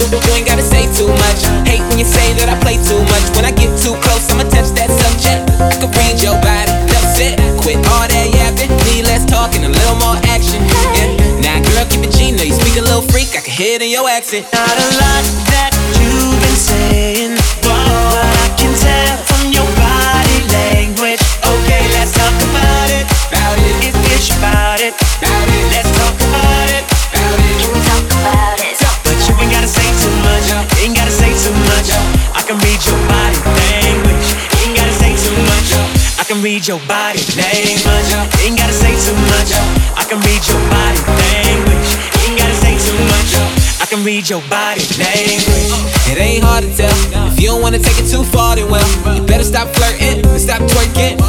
You ain't gotta say too much. Hate when you say that I play too much. When I get too close, I'ma touch that subject. I can read your body, that's it. Quit all that yapping, need less talking, a little more action. Yeah, now girl, keep it G, know you speak a little freak, I can hear it in your accent. Not a lot that you've been saying, but I can tell from your body language. Okay, let's talk about it. If it's about it, let's talk about it. Can we talk about it? But you ain't gotta say too much. Ain't gotta say too much. I can read your body language. Ain't gotta say too much. I can read your body language. Ain't gotta say too much. I can read your body language. Ain't gotta say too much. I can read your body language. It ain't hard to tell. If you don't wanna take it too far, then well, you better stop flirting and stop twerking.